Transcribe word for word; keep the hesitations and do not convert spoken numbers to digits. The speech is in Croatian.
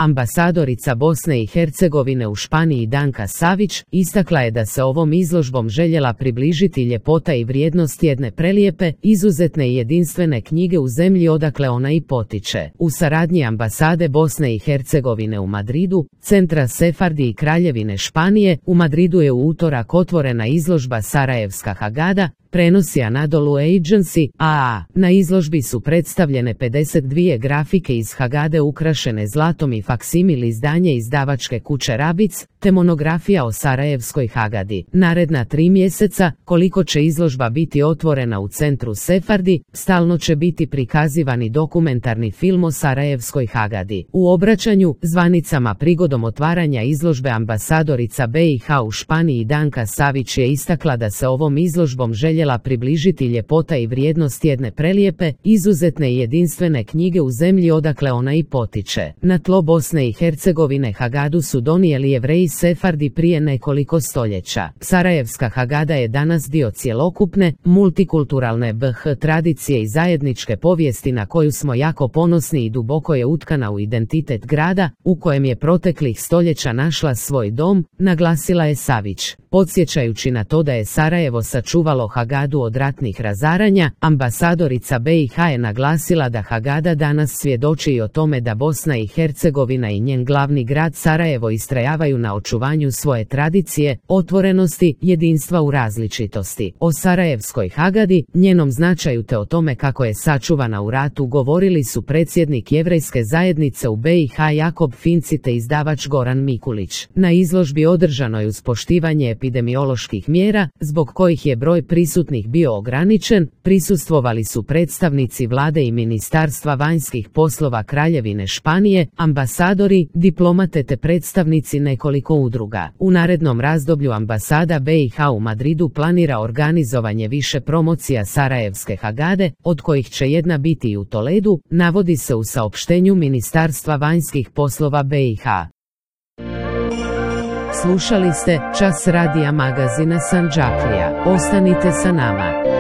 ambasadorica Bosne i Hercegovine u Španiji Danka Savić, istakla je da se ovom izložbom željela približiti ljepota i vrijednost jedne prelijepe, izuzetne i jedinstvene knjige u zemlji odakle ona i potiče. U saradnji ambasade Bosne i Hercegovine u Madridu, Centra Sefardi i Kraljevine Španije, u Madridu je u utorak otvorena izložba Sarajevska Hagada, prenosi Anadolu Agency, a a. Na izložbi su predstavljene pedeset dvije grafike iz Hagade ukrašene zlatom i faksimil izdanje izdavačke kuće Rabic, te monografija o Sarajevskoj Hagadi. Naredna tri mjeseca, koliko će izložba biti otvorena u Centru Sefardi, stalno će biti prikazivani dokumentarni film o Sarajevskoj Hagadi. U obraćanju zvanicama prigodom otvaranja izložbe ambasadorica B i H u Španiji Danka Savić je istakla da se ovom izložbom željela približiti ljepota i vrijednost jedne prelijepe, izuzetne i jedinstvene knjige u zemlji odakle ona i potiče. Na tlo Bosne i Hercegovine Hagadu su donijeli Jevreji Sefardi prije nekoliko stoljeća. Sarajevska Hagada je danas dio cjelokupne, multikulturalne B H tradicije i zajedničke povijesti na koju smo jako ponosni i duboko je utkana u identitet grada, u kojem je proteklih stoljeća našla svoj dom, naglasila je Savić. Podsjećajući na to da je Sarajevo sačuvalo Hagadu od ratnih razaranja, ambasadorica B i H je naglasila da Hagada danas svjedoči i o tome da Bosna i Hercegovina i njen glavni grad Sarajevo istrajavaju na očuvanju svoje tradicije, otvorenosti, jedinstva u različitosti. O Sarajevskoj Hagadi, njenom značaju te o tome kako je sačuvana u ratu govorili su predsjednik Jevrejske zajednice u B i H Jakob Finci te izdavač Goran Mikulić. Na izložbi održanoj uz poštivanje epidemioloških mjera, zbog kojih je broj prisutnih bio ograničen, prisustvovali su predstavnici vlade i Ministarstva vanjskih poslova Kraljevine Španije, ambasadori, diplomate te predstavnici nekoliko udruga. U narednom razdoblju ambasada B i H u Madridu planira organizovanje više promocija Sarajevske Hagade, od kojih će jedna biti i u Toledu, navodi se u saopštenju Ministarstva vanjskih poslova B i H. Slušali ste Čas radija magazina Sandžaklija. Ostanite sa nama.